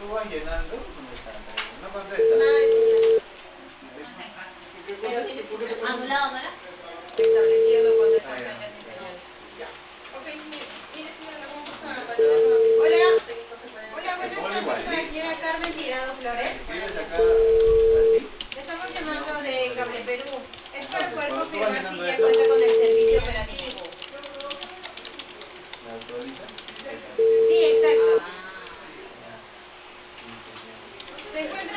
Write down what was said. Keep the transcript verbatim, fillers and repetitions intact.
tú vas llenando, ¿dónde está? No contesta. Anulado, ¿no era? Estableciendo cuando esta Ah, ya. fecha dice ya. Ok, mire señora, vamos a validar nuevamente. Hola. Hola, buenas Ponle tardes, igualito. la señora Carmen Tirado Flores. ¿Escribes acá así? Le estamos llamando de Cable Perú. Es para poder Cuando tú vas confirmar si llenando ya esto, cuenta con el servicio operativo. ¿la actualizas? Sí, exacto. Ya. Se encuentra